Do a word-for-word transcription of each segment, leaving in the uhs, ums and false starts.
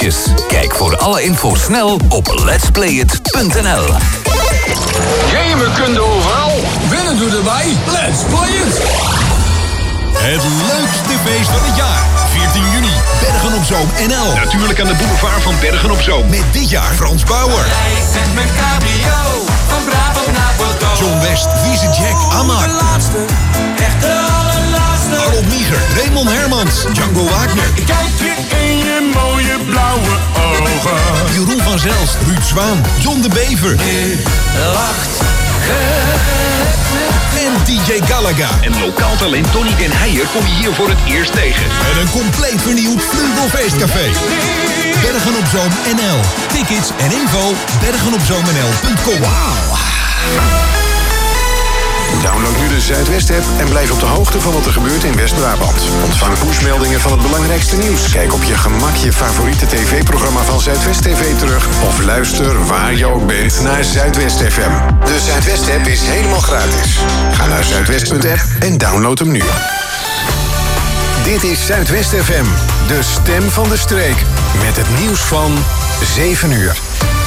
feestjes. Kijk voor alle info snel op letsplayit punt n l. Gamen kun je overal. Winnen doe erbij. Let's play it. Het leukste feest van het jaar. veertien juni, Bergen op Zoom N L. Natuurlijk aan de boulevard van Bergen op Zoom. Met dit jaar Frans Bauer. Met mijn cabrio, van Brabant naar Bordeaux. John West, Wiese Jack, Amar. De laatste, echt de allerlaatste. Harold Nieger, Raymond Hermans, Django Wagner. Ik kijk je in je mooie blauwe ogen. Jeroen van Zels, Ruud Zwaan, John de Bever. Nu lacht en D J Galaga. En lokaal talent Tony den Heijer kom je hier voor het eerst tegen. En een compleet vernieuwd Vleugelfeestcafé. Bergen op Zoom N L. Tickets en info bergenopzoomnl punt com. Wauw. Download nu de Zuidwest-app en blijf op de hoogte van wat er gebeurt in West-Brabant. Ontvang pushmeldingen van het belangrijkste nieuws. Kijk op je gemak je favoriete tv-programma van Zuidwest T V terug. Of luister waar je ook bent naar Zuidwest F M. De Zuidwest-app is helemaal gratis. Ga naar zuidwest punt app en download hem nu. Dit is Zuidwest F M, de stem van de streek. Met het nieuws van zeven uur.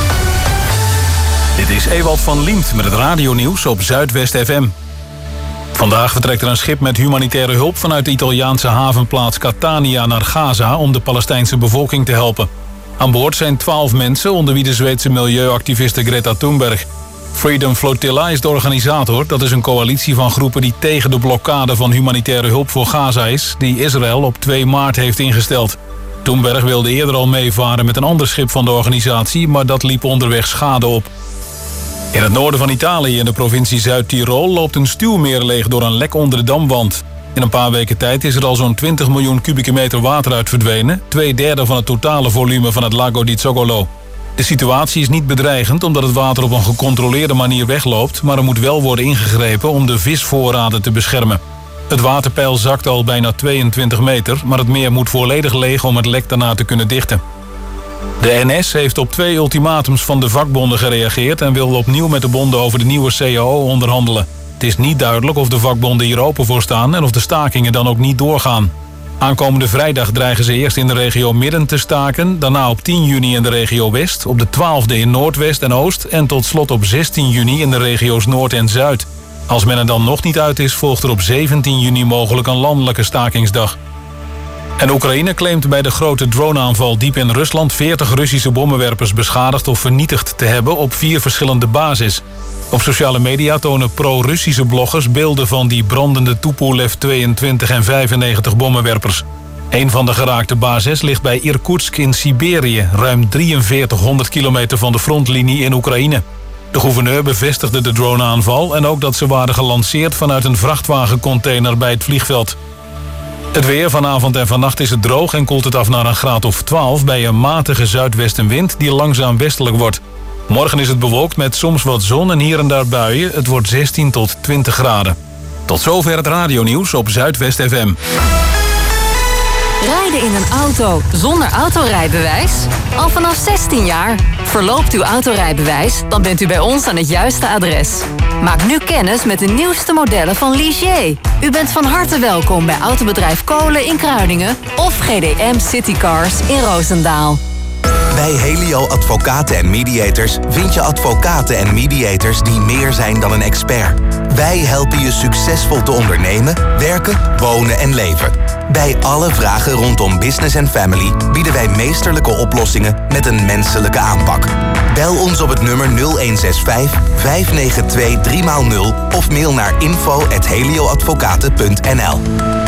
Dit is Ewald van Liemt met het radionieuws op Zuidwest F M. Vandaag vertrekt er een schip met humanitaire hulp vanuit de Italiaanse havenplaats Catania naar Gaza om de Palestijnse bevolking te helpen. Aan boord zijn twaalf mensen, onder wie de Zweedse milieuactiviste Greta Thunberg. Freedom Flotilla is de organisator. Dat is een coalitie van groepen die tegen de blokkade van humanitaire hulp voor Gaza is, die Israël op twee maart heeft ingesteld. Thunberg wilde eerder al meevaren met een ander schip van de organisatie, maar dat liep onderweg schade op. In het noorden van Italië, in de provincie Zuid-Tirol, loopt een stuwmeer leeg door een lek onder de damwand. In een paar weken tijd is er al zo'n twintig miljoen kubieke meter water uit verdwenen, twee derde van het totale volume van het Lago di Zoccolo. De situatie is niet bedreigend omdat het water op een gecontroleerde manier wegloopt, maar er moet wel worden ingegrepen om de visvoorraden te beschermen. Het waterpeil zakt al bijna tweeëntwintig meter, maar het meer moet volledig leeg om het lek daarna te kunnen dichten. De N S heeft op twee ultimatums van de vakbonden gereageerd en wil opnieuw met de bonden over de nieuwe C A O onderhandelen. Het is niet duidelijk of de vakbonden hier open voor staan en of de stakingen dan ook niet doorgaan. Aankomende vrijdag dreigen ze eerst in de regio Midden te staken, daarna op tien juni in de regio West, op de twaalfde in Noordwest en Oost en tot slot op zestien juni in de regio's Noord en Zuid. Als men er dan nog niet uit is, volgt er op zeventien juni mogelijk een landelijke stakingsdag. En Oekraïne claimt bij de grote droneaanval diep in Rusland veertig Russische bommenwerpers beschadigd of vernietigd te hebben op vier verschillende bases. Op sociale media tonen pro-Russische bloggers beelden van die brandende Tupolev tweeëntwintig en vijfennegentig bommenwerpers. Een van de geraakte bases ligt bij Irkutsk in Siberië, ruim drieënveertighonderd kilometer van de frontlinie in Oekraïne. De gouverneur bevestigde de droneaanval en ook dat ze waren gelanceerd vanuit een vrachtwagencontainer bij het vliegveld. Het weer, vanavond en vannacht is het droog en koelt het af naar een graad of twaalf... bij een matige zuidwestenwind die langzaam westelijk wordt. Morgen is het bewolkt met soms wat zon en hier en daar buien. Het wordt zestien tot twintig graden. Tot zover het radionieuws op Zuidwest F M. Rijden in een auto zonder autorijbewijs? Al vanaf zestien jaar. Verloopt uw autorijbewijs? Dan bent u bij ons aan het juiste adres. Maak nu kennis met de nieuwste modellen van Ligier. U bent van harte welkom bij Autobedrijf Kolen in Kruiningen of G D M Citycars in Roosendaal. Bij Helio Advocaten en Mediators vind je advocaten en mediators die meer zijn dan een expert. Wij helpen je succesvol te ondernemen, werken, wonen en leven. Bij alle vragen rondom business en family bieden wij meesterlijke oplossingen met een menselijke aanpak. Bel ons op het nummer nul een zes vijf, vijf negen twee, drie nul of mail naar info at helioadvocaten punt n l.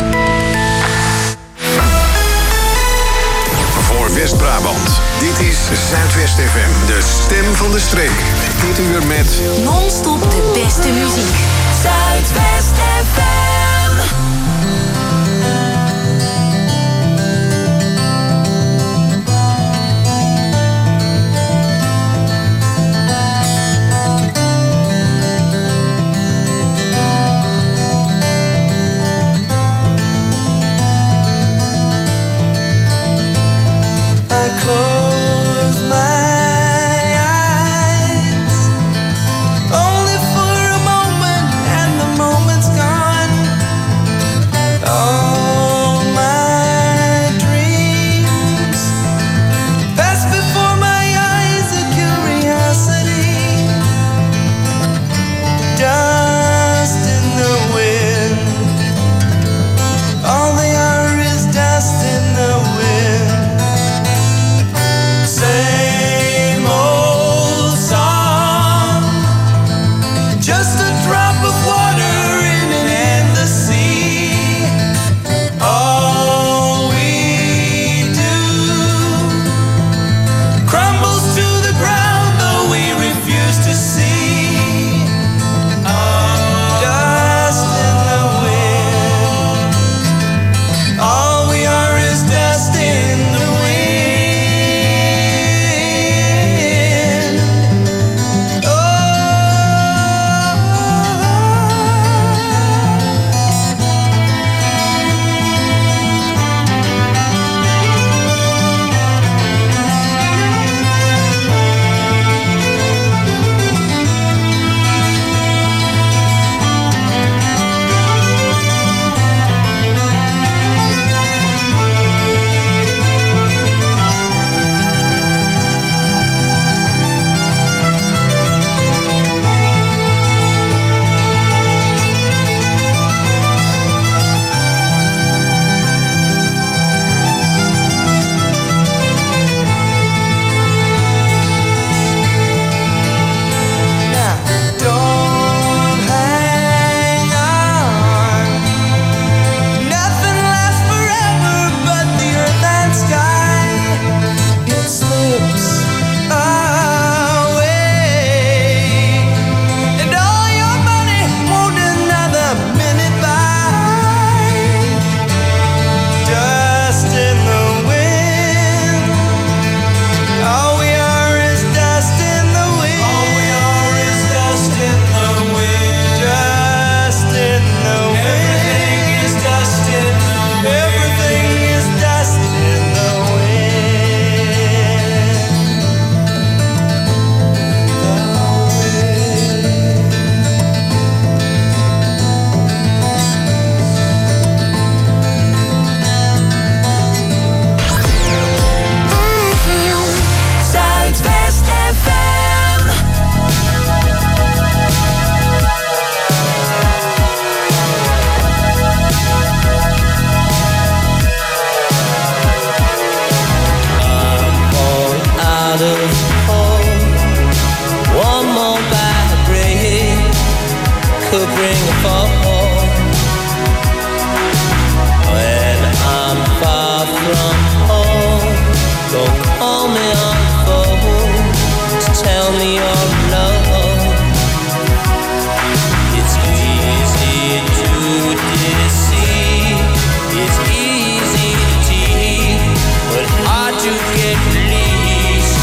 Voor West-Brabant, dit is Zuidwest F M, de stem van de streek. Dit uur met Non-stop de beste muziek. Zuidwest F M. could bring a fall. When I'm far from home, don't call me on the phone to tell me you're alone. It's easy to deceive, it's easy to tease, but hard to get released.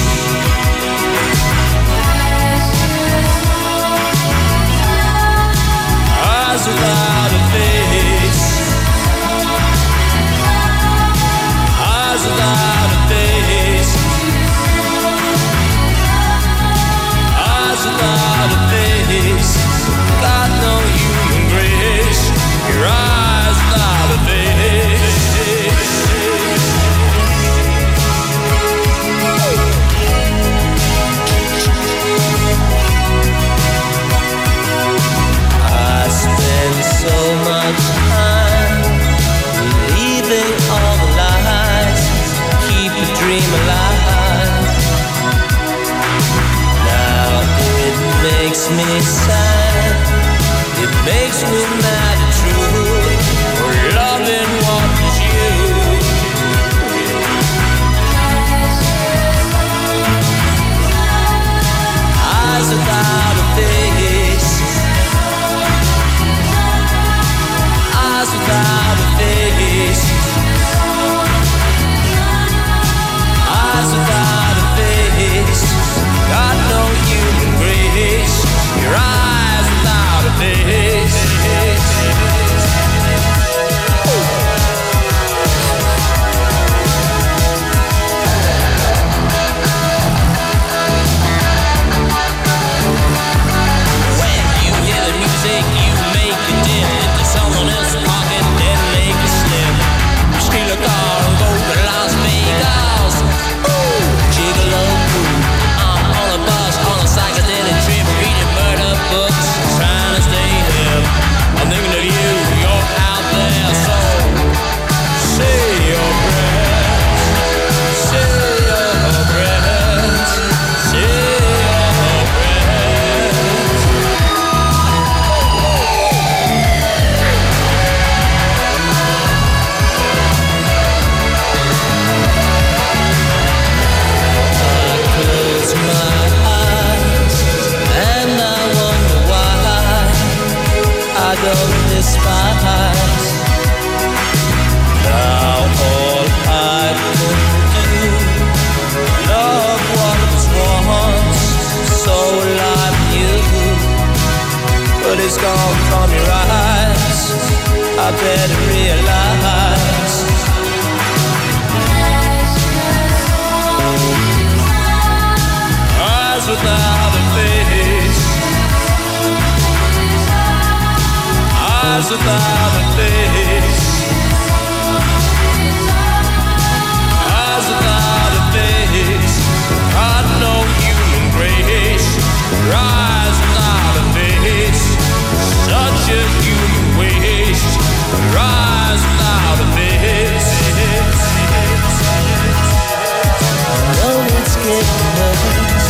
Eyes without a face, eyes without a face, eyes without a face. Got no human grace. Your eyes without a face. I spend so much time believing all the lies, keep a dream alive. Now it makes me sad, it makes me mad and true, for loving what is you. Eyes without a face, eyes without a face, eyes without a face. Got no human grace. Your eyes without a face. When you hear the music, you make it dim into someone else's pocket, then make it slim. You steal a car and go to Las Vegas. Ooh, gigolo. I'm on a bus, on a psychedelic trip, reading murder books, trying to stay hip. I'm thinking of you, you're out there, so say your prayers, say your prayers, say your prayers. I close my eyes and I wonder why I don't despise. Now all I could do, love what was once so like you, but it's gone from your eyes. I better realize. Eyes without a face, eyes without a face, eyes without a face. Got no human grace. Your eyes without a face, such a human waste. Your eyes without a face. No, it's getting worse.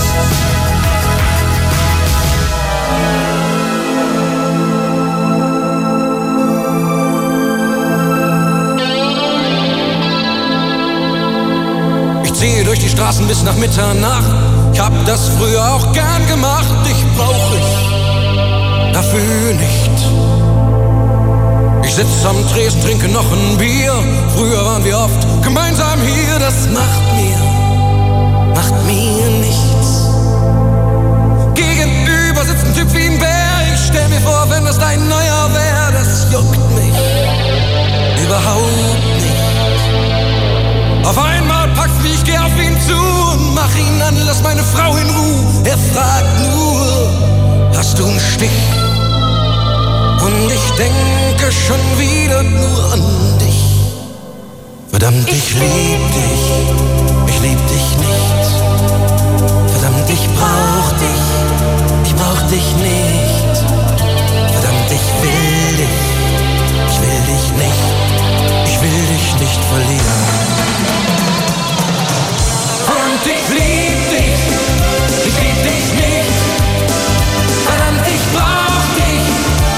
Ich ziehe durch die Straßen bis nach Mitternacht. Ich hab das früher auch gern gemacht. Dich brauch ich dafür nicht. Ich sitz am Tresen, trinke noch ein Bier. Früher waren wir oft gemeinsam hier. Das macht mir, macht mir nichts. Gegenüber sitzt ein Typ wie ein Bär. Ich stell mir vor, wenn das dein neuer wär. Das juckt mich überhaupt nicht. Auf einmal packst mich, geh auf ihn zu und mach ihn an, lass meine Frau in Ruhe. Er fragt nur, hast du einen Stich? Und ich denke schon wieder nur an dich. Verdammt, ich, ich lieb dich, ich lieb dich nicht. Verdammt, ich brauch dich, ich brauch dich nicht. Verdammt, ich will dich, ich will dich nicht. Ich will dich nicht verlieren. Verdammt, ich lieb dich, ich lieb dich nicht. Verdammt, ich brauch dich,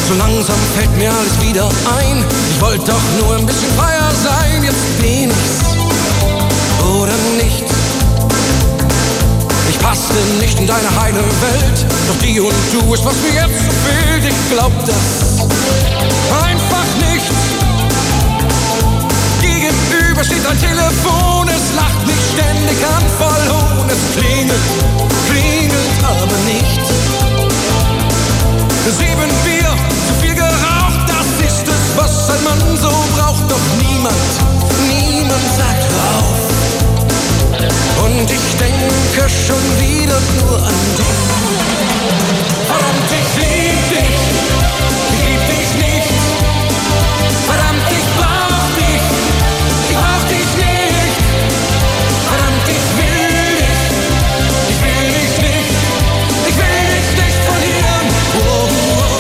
so langsam fällt mir alles wieder ein. Ich wollte doch nur ein bisschen freier sein. Jetzt bin ich's oder nicht. Ich passte nicht in deine heile Welt, doch die und du ist, was mir jetzt so fehlt. Ich glaub das einfach nicht. Gegenüber steht ein Telefon, es lacht mich ständig an, voll Hohn. Es klingelt, klingelt aber nicht. Sieben Bier, zu viel geraucht, das ist es, was ein Mann so braucht. Doch niemand, niemand sagt rauf. Und ich denke schon wieder nur an dich. Verdammt, ich lieb dich, ich lieb dich nicht. Verdammt, ich brauch dich, ich brauch dich nicht. Verdammt, ich will dich, ich will dich nicht. Ich will dich nicht verlieren. Oh, oh, oh.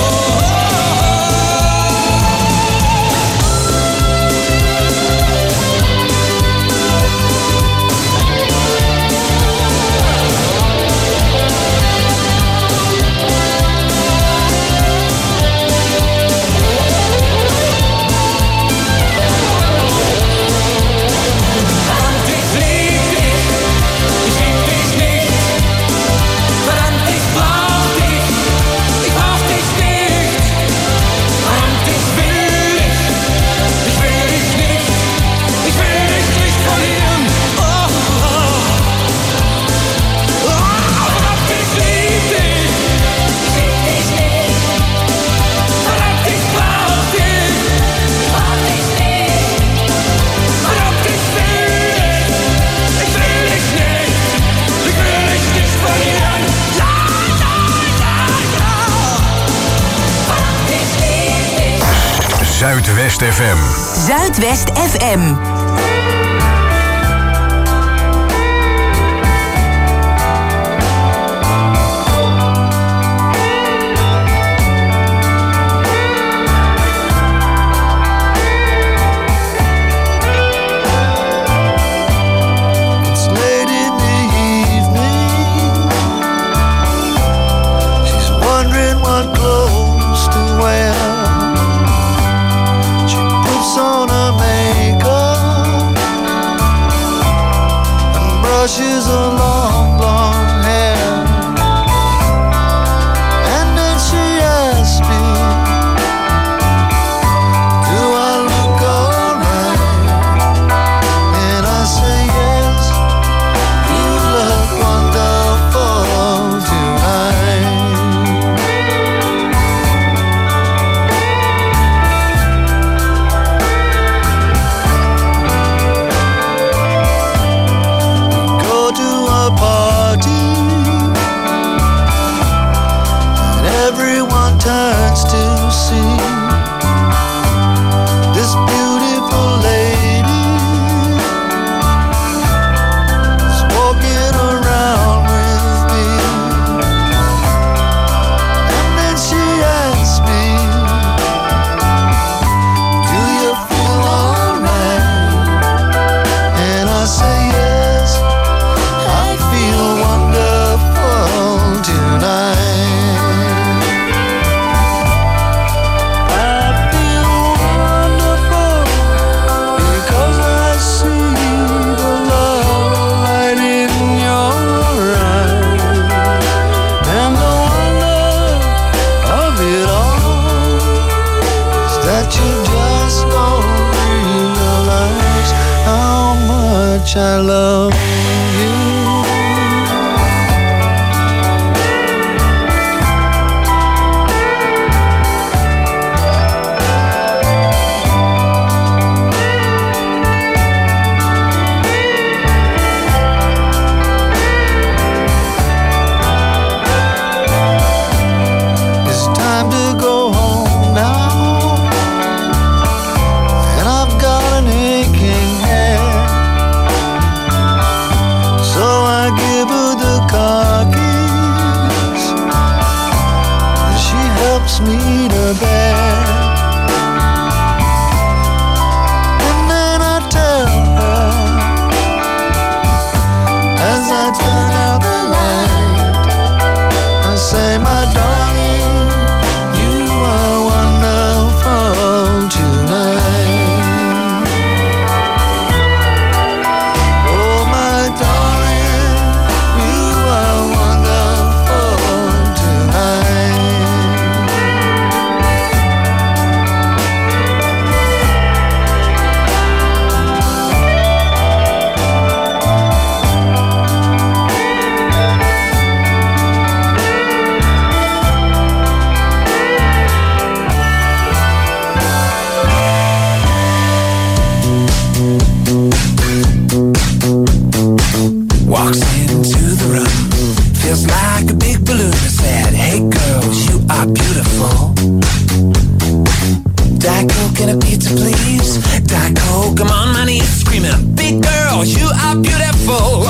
Zuidwest F M. Zuidwest F M. Brushes her long, long hair, and then she asked me, do I look alright? And I say yes, you look wonderful tonight. Turns to see this beautiful lady is walking around with me, and then she asks me, do you feel alright? And I say yes, I feel wonderful tonight. I love you. It's time to go home now, and I've got an aching head. So I give her the car keys, and she helps me to bed. And then I tell her, as I turn out the light, I say, my darling, you are one like a big balloon that said, hey girls, you are beautiful. Diet Coke and a pizza, please. Diet Coke, I'm on my knees screaming, big girls, you are beautiful.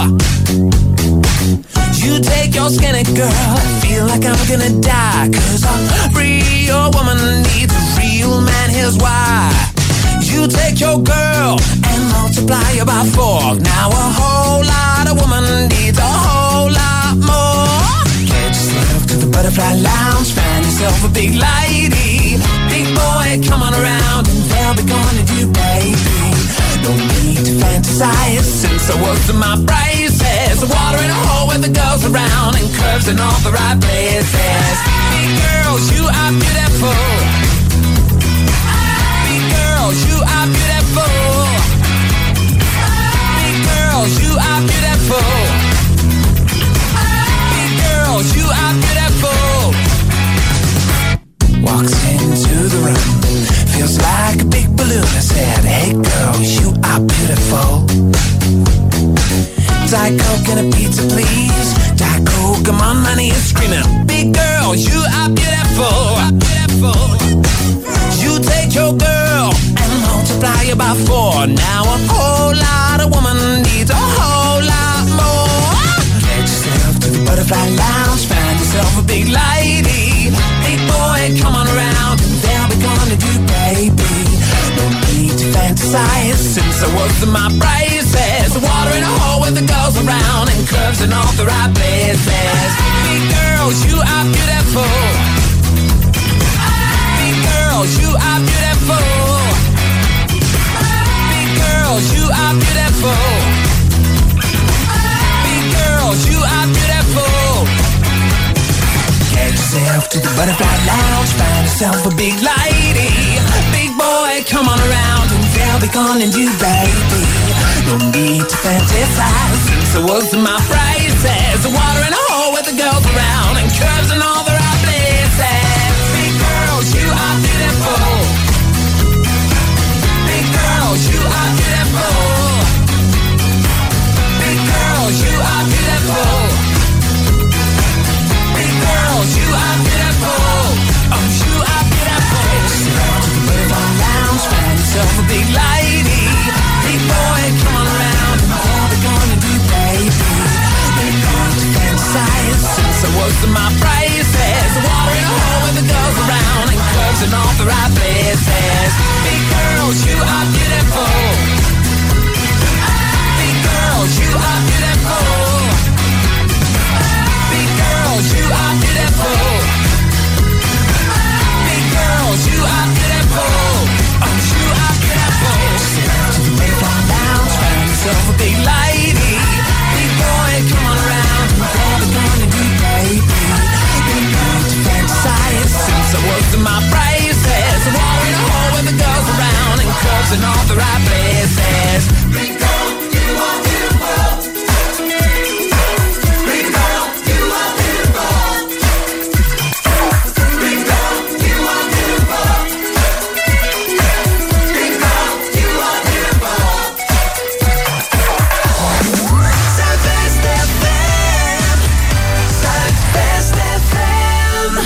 You take your skinny girl, I feel like I'm gonna die. Cause a real woman needs a real man, here's why. You take your girl and multiply her by four. Now a whole lot of woman needs a whole lot more. Get yourself to the butterfly lounge, find yourself a big lady. Big boy, come on around and they'll be going to do, baby. No need to fantasize, since I was in my braces. Water in a hole with the girls around and curves in all the right places. Big girls, you are beautiful. Big girls, you are beautiful. Big girls, you are beautiful. Big girls, you are beautiful. Walks into the room, feels like a big balloon. I said, hey girls, you are beautiful. Diet Coke and a pizza, please. Diet Coke, I'm on my knees screaming, big girl, you are beautiful. Beautiful. You take your girl and multiply her by four. Now a whole lot of woman needs a whole lot more. Get yourself to the butterfly lounge, find yourself a big lady. Big boy, come on around and they'll be gonna do, baby. No need to fantasize, since I was in my braces. Water in a hole with the girls around and curves in all the right places. Big girls, you are beautiful. Big girls, you are beautiful. Big girls, you are beautiful. Big girls, you are beautiful. Get yourself to the butterfly lounge, find yourself a big lady. Big boy, come on around and they'll be calling you, baby. No need to fantasize, since I was in my braces. Water in a hole with the girls around and curves in all the right places. Big girls, you are beautiful. Big girls, you are beautiful. Big girls, you are beautiful. Big girls, you are beautiful. Oh, you are beautiful. To the butterfly lounge, find yourself a big lady. Big boy, come on around and all we're gonna do, baby. We're going to fantasize, since I was in my braces. Water in a hole with the girls around and curves in all the right places. Big girls, you are beautiful. Big girls, you are beautiful. Big girls, you are beautiful. Big girls, you are beautiful. Oh, you are beautiful. To the butterfly lounge, find yourself a big lady. Big boy, come on around and they'll be gonna do, baby. We're going to fantasize, since I was in my braces. Water in a hole with the girls around and curves in all the right places. Big girl, you are beautiful. Big girl, you are beautiful. Big girl, you are beautiful. Big girl, you are beautiful. Zuidwest F M. Zuidwest F M.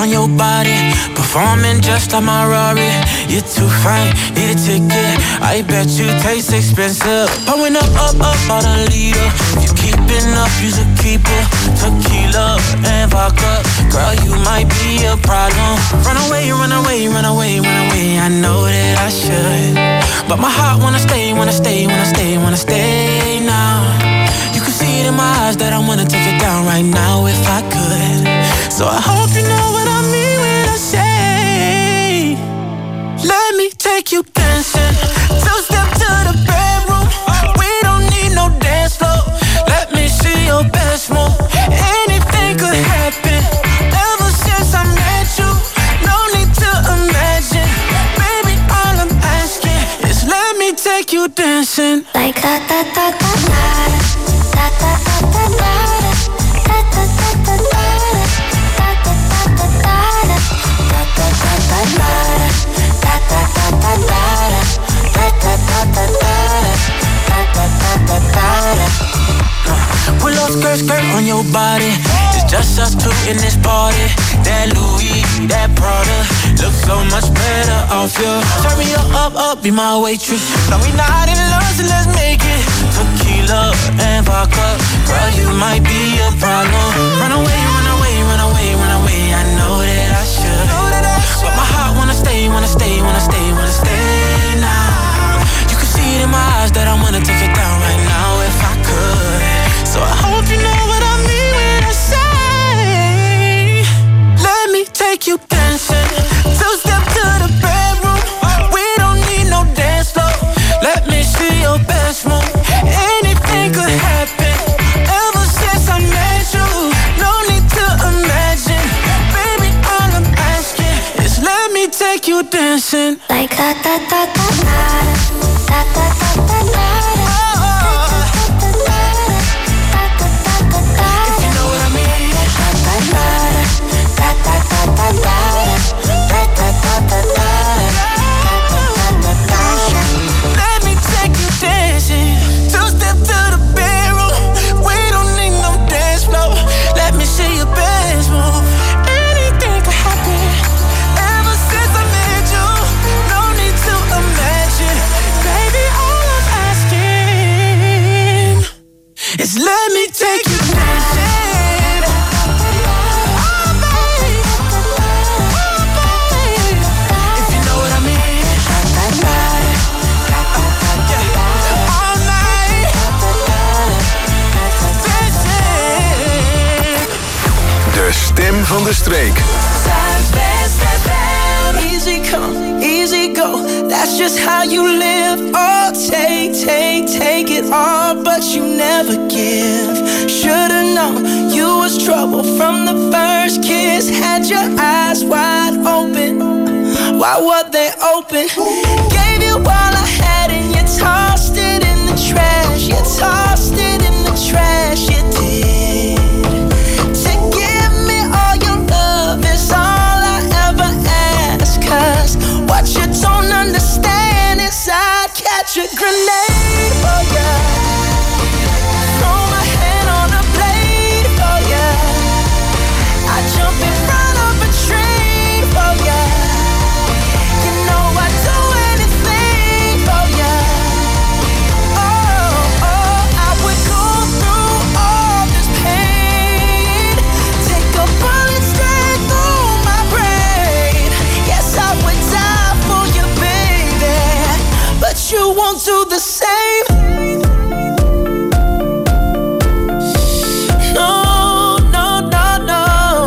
on your body, performing just like my Rari. You're too fine, need a ticket. I bet you taste expensive. Pouring up, up, up, on a leader. If you keeping up, you's a keeper. Tequila and vodka, girl, you might be a problem. Run away, run away, run away, run away. I know that I should, but my heart wanna stay, wanna stay, wanna stay, wanna stay now. You can see it in my eyes that I wanna take it down right now if I could. So I hope you know what I mean when I say, let me take you dancing. Two step to the bedroom. We don't need no dance floor. Let me see your best move. Anything could happen. Ever since I met you, no need to imagine. Baby, all I'm asking is let me take you dancing. Like da da da da da da da da da da da Pull up skirt, skirt on your body. It's just us two in this party. That Louis, that Prada looks so much better off you. Turn me up, up, up, be my waitress. No, we not in love, so let's make it. Tequila and vodka, girl, you might be a problem. Run away, run away, run away, run away. I know that I should, but my heart wanna stay, wanna stay, wanna stay, wanna stay now. You can see it in my eyes that I wanna take it down right now if I could. So I hope you know what I mean when I say, let me take you dancing. Two step to the bedroom. We don't need no dance floor. Let me see your best move. Anything could happen. Ever since I met you, no need to imagine. Baby, all I'm asking is let me take you dancing. Like da da da da da da da da da. Let me take you dancing. Two step to the bedroom. We don't need no dance floor. Let me see your best move. Anything could happen. Ever since I met you, no need to imagine. Baby, all I'm asking is let me take you dancing. De stem van de streek. Easy come, easy go. That's just how you live. Oh, take, take, take it all, but you never give. Should've known you was trouble from the first kiss. Had your eyes wide open. Why were they open? Gave you all I had and you tossed it in the trash. You tossed it in the trash, you did. To give me all your love is all I ever ask. Cause what you don't understand is I'd catch a grenade for ya. Throw my hand on a blade for ya. I'd jump in front of a train for ya. You know I'd do anything for ya. Oh, oh, I would go through all this pain. Take a bullet straight through my brain. Yes, I would die for you, baby. But you won't do the same. No, no, no, no.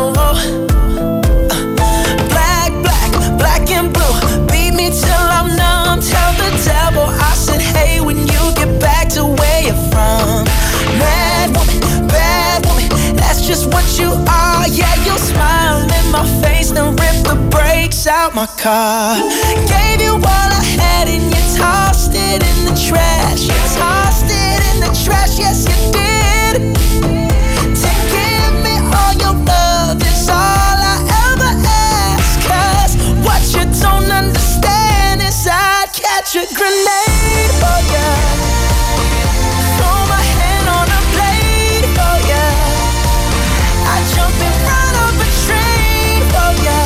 Black, black, black and blue. Beat me till I'm numb. Tell the devil I said, hey, when you get back to where you're from. Mad woman, bad woman, that's just what you are. Yeah, you'll smile in my face, then rip the brakes out my car. Gave you all I had and you tossed it in the trash. You tossed it in the trash, yes you did. To give me all your love is all I ever ask. Cause what you don't understand is I'd catch a grenade for ya. Throw my hand on a blade for ya. I'd jump in front of a train for ya.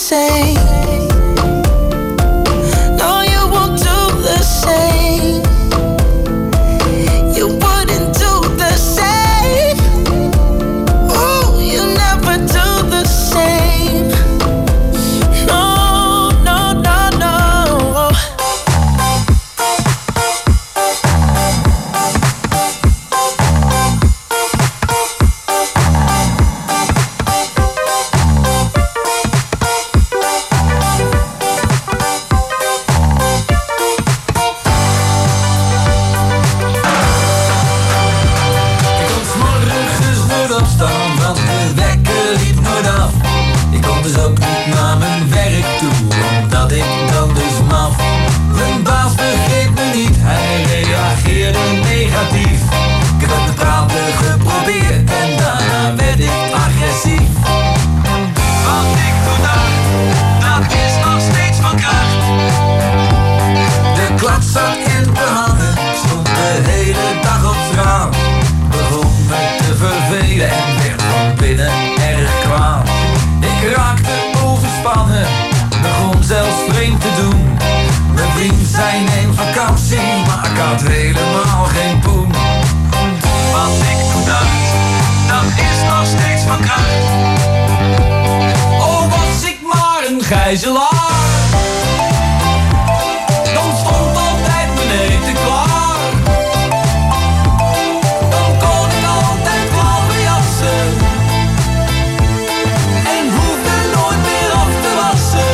same. No, you won't do the same. You wouldn't do the same. Oh, you never do the same. No, no, no, no. Gijzelaar, dan stond altijd mijn eten klaar. Dan kon ik altijd klaverjassen en hoefde nooit meer af te wassen.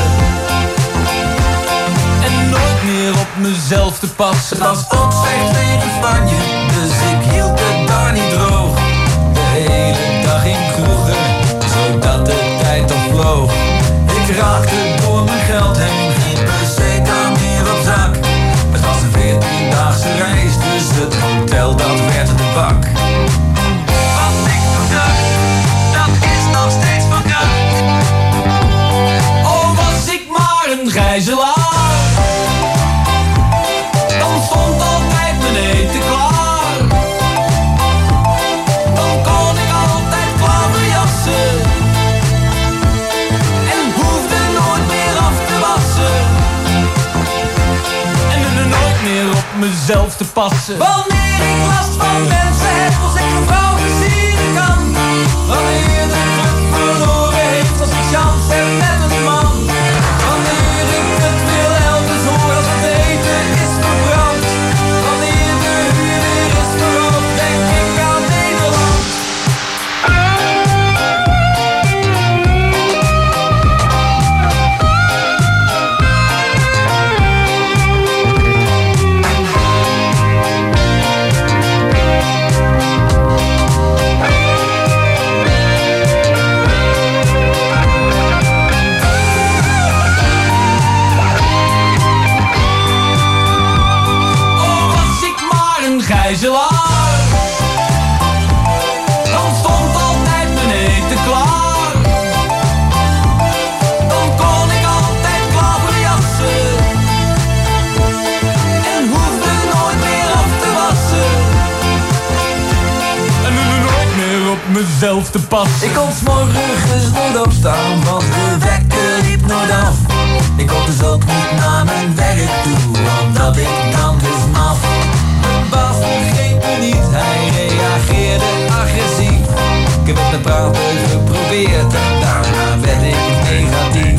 En nooit meer op mezelf te passen. Het was opzeg tegen Spanje, dus ik hield het daar niet droog. De hele dag in kroegen, zodat de tijd al vloog. Ik raakte door mijn geld heen, geen peseta meer op zak. Het was een veertiendaagse reis, dus het hotel dat werd de bak. Wat ik toen dacht, dat is nog steeds van kracht. Oh, was ik maar een gijzelaar, dan stond altijd mijn eten klaar. Dan kon ik altijd klaverjassen en hoefde nooit meer af te wassen. En er nooit meer op mezelf te passen. Wanneer ik last van mensen heb, als ik een vrouw versieren kan. Wanneer de club verloren heeft, als ik chance heb met een man. Wanneer ik het wil elders hoor, als het eten is verbrand. Wanneer de huur weer is verhoogd, denk ik aan Nederland. Gijzelaar, dan stond altijd mijn eten klaar. Dan kon ik altijd klaverjassen en hoefde nooit meer af te wassen. En er nooit meer op mezelf te passen. Ik kon 's morgens nooit opstaan, want de wekker liep nooit af. Ik kon dus ook niet naar mijn werk toe, omdat ik dan dus maf. Mijn baas begreep me niet, hij reageerde agressief. Ik heb het met praten geprobeerd en daarna werd ik negatief.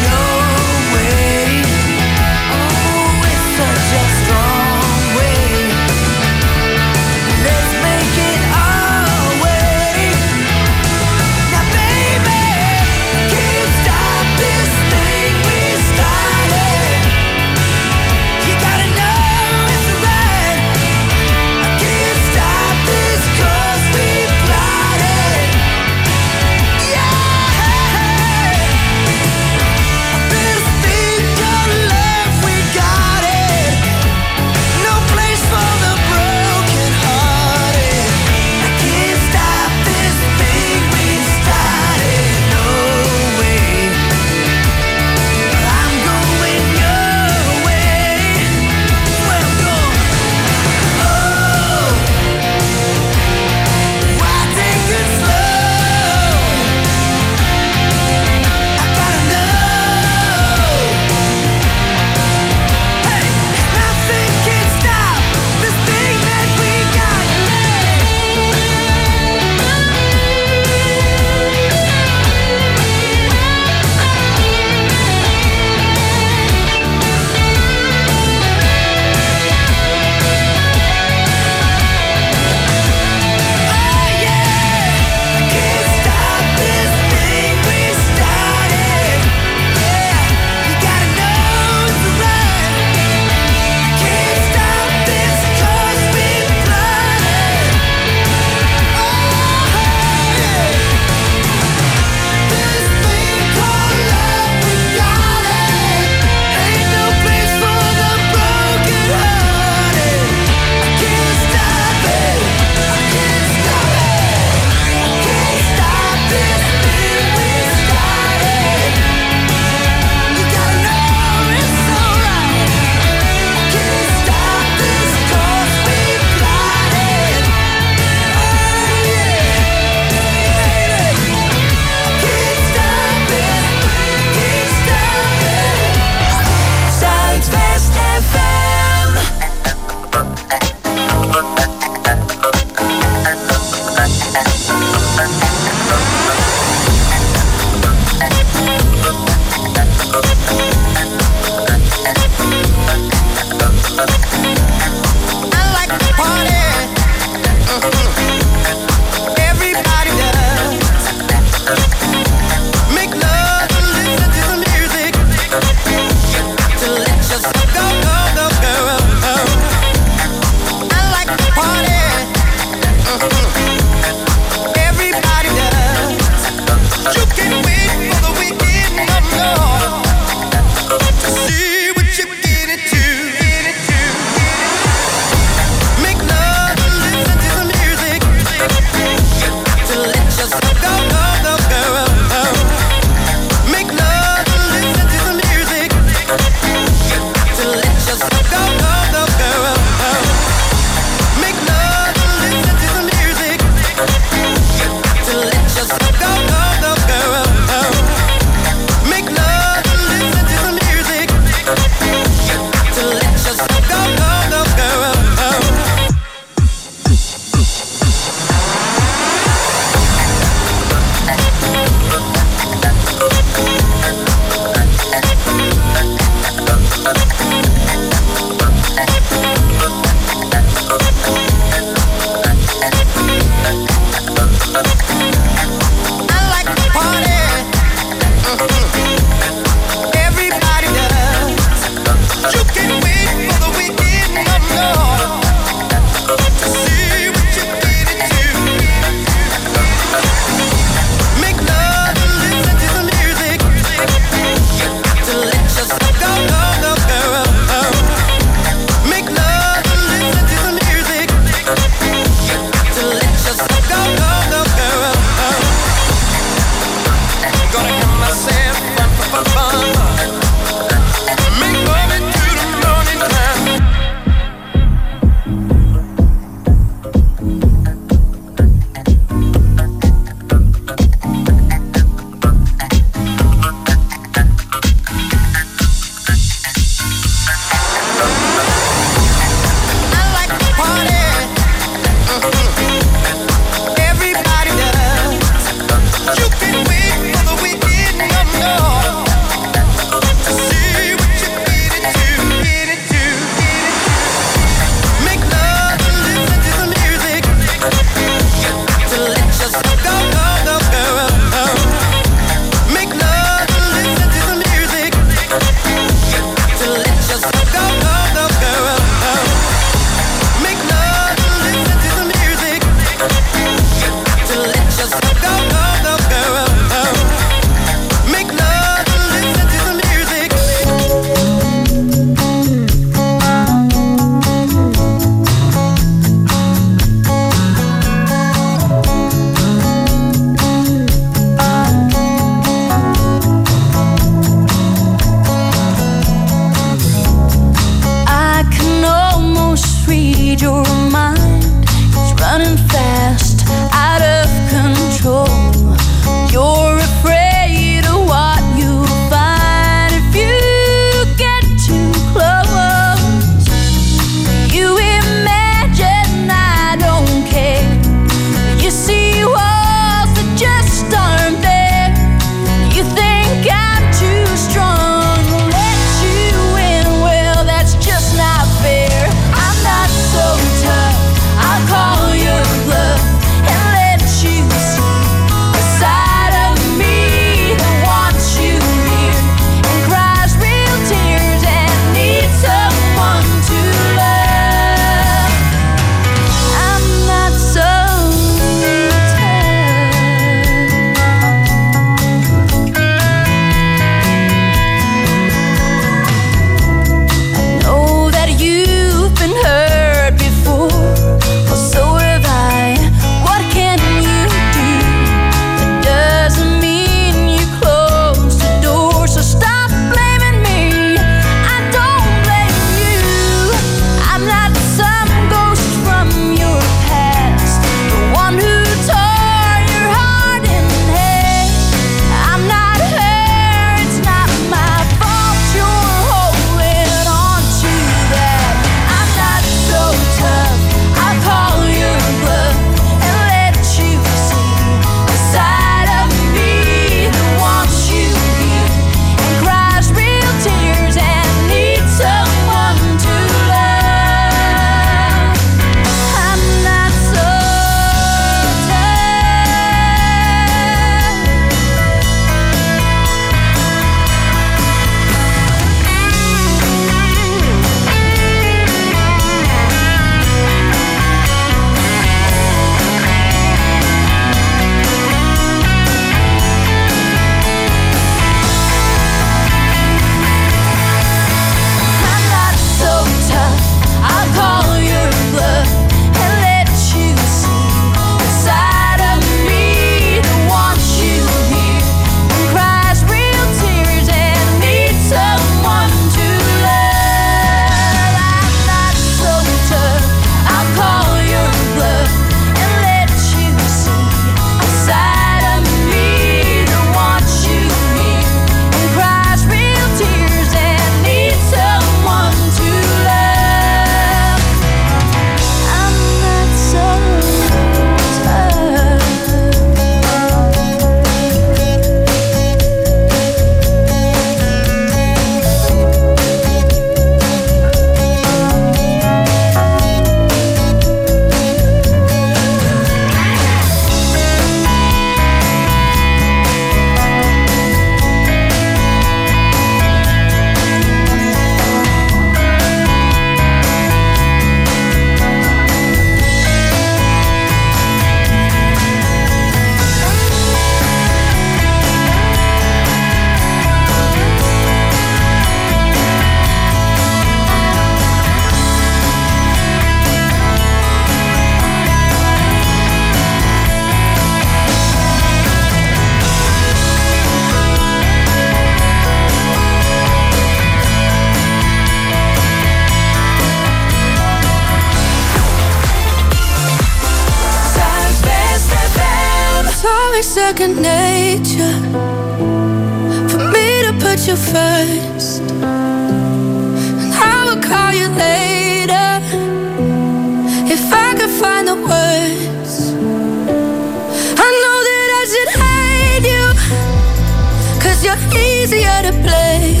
second nature for me to put you first. And I will call you later if I could find the words. I know that I should hate you, 'cause you're easier to blame.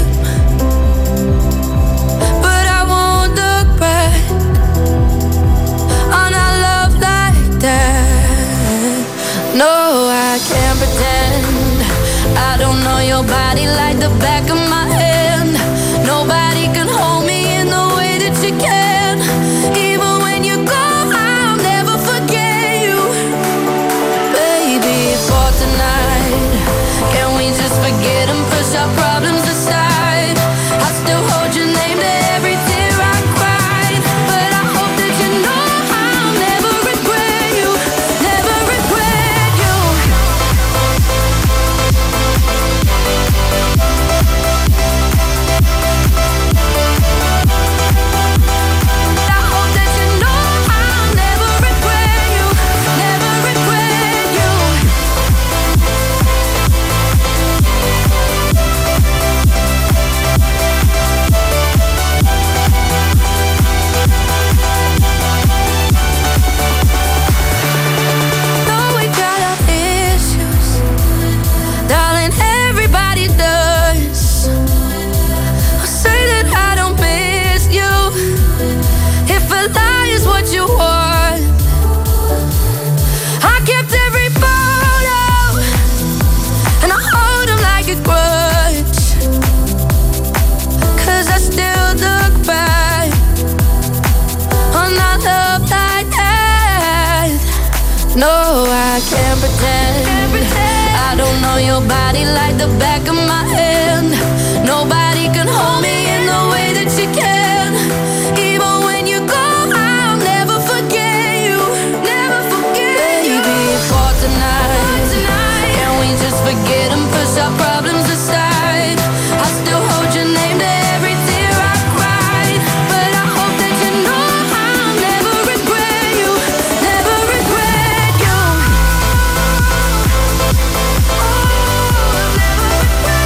But I won't look back on our love like that. No, I can't pretend I don't know your body like the back of my hand. Nobody can hold me in the way that you can. Even when you go, I'll never forget you. Baby, for tonight, can we just forget and push our problems aside? I still hold your name to every tear I cried. But I hope that you know I'll never regret you. Never regret you. I hope that you know I'll never regret you. Never regret you. Though we got our issues, darling, everybody does. I'll say that I don't miss you. If a lie is what you want, I kept every photo and I hold them like a grudge. 'Cause I still look back on our love like that. No, I can't pretend I don't know your body like the back of my hand. Nobody can hold me in the way that you can. Even when you go, I'll never forget you. Never forget you. Baby, for tonight, can we just forget and push our problems aside? I still hold your name to every tear I cried. But I hope that you know I'll never regret you. Never regret you. Oh, I'll never regret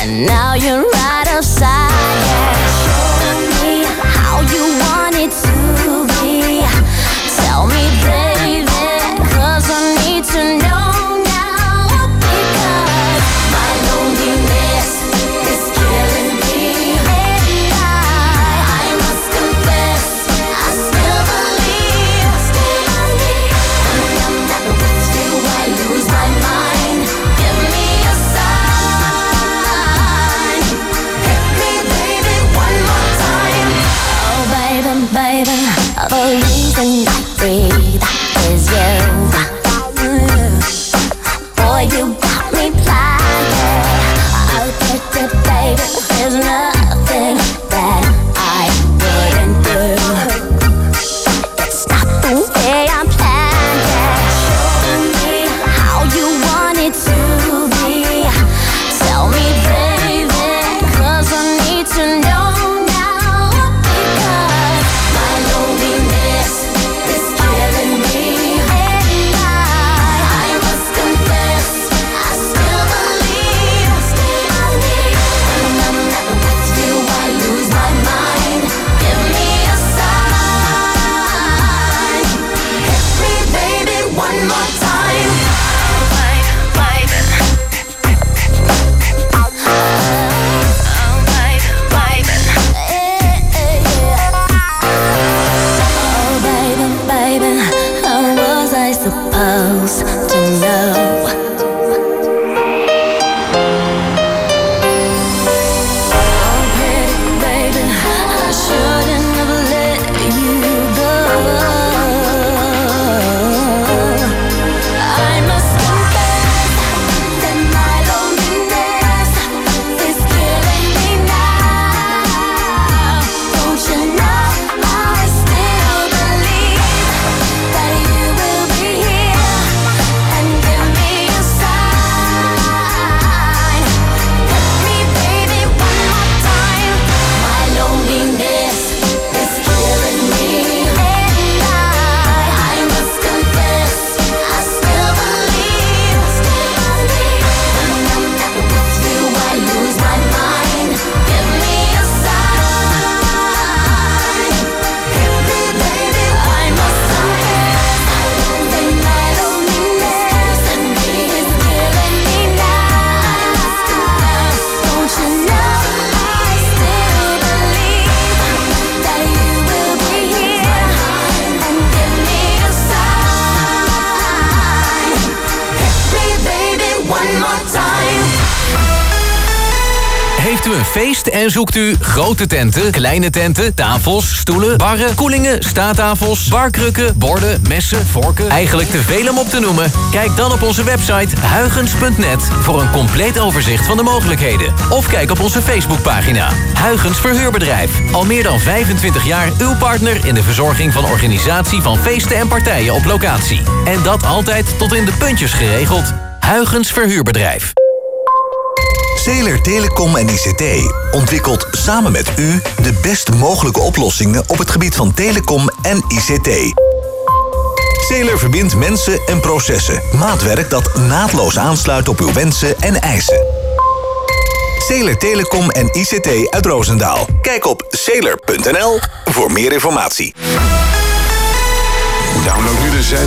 and now you're right outside. Show me how you want it to be. Tell me, baby, 'cause I need to know now. Because my loneliness is killing me, and I, I must confess, I still believe, still believe. When I'm not with you, I lose my mind. Give me a sign. Hit me, baby, one more time. Oh, baby, baby, the reason I breathe is you. Boy, you got me blind. I'll get it, baby. There's nothing that I wouldn't do. It's not the way I'm planned. Show me how you want it to be. Tell me, baby, 'cause I need to know now. Because my loneliness is killing me, and I, I must confess, I still believe, still believe. When I'm not with you, I lose my mind. Give me a sign. Hit me, baby, one more time. Oh, baby, baby, how was I supposed to know? Oh, pretty baby, I shouldn't have let you go. I must confess that my loneliness is killing me now. Don't you know I still believe that you will be here and give me a sign. Hit me, baby, one more time. My loneliness is killing me, and I, I must confess, I still believe, still believe. When I'm not with you, I lose my mind. Give me a sign. Hit me, baby, I must confess that my loneliness and me is killing me now. Don't you know I still believe that you will be here and give me a sign. Hit me, baby, one more time. Heeft u een feest en zoekt u grote tenten, kleine tenten, tafels, stoelen, barren, koelingen, staattafels, barkrukken, borden, messen, vorken? Eigenlijk te veel om op te noemen? Kijk dan op onze website huygens punt net voor een compleet overzicht van de mogelijkheden. Of kijk op onze Facebookpagina. Huygens Verhuurbedrijf. Al meer dan vijfentwintig jaar uw partner in de verzorging van organisatie van feesten en partijen op locatie. En dat altijd tot in de puntjes geregeld. Huygens Verhuurbedrijf. Zeeler Telecom en I C T ontwikkelt samen met u de best mogelijke oplossingen op het gebied van telecom en I C T. Zeeler verbindt mensen en processen. Maatwerk dat naadloos aansluit op uw wensen en eisen. Zeeler Telecom en I C T uit Roosendaal. Kijk op zeeler punt n l voor meer informatie. Download nu de Zuid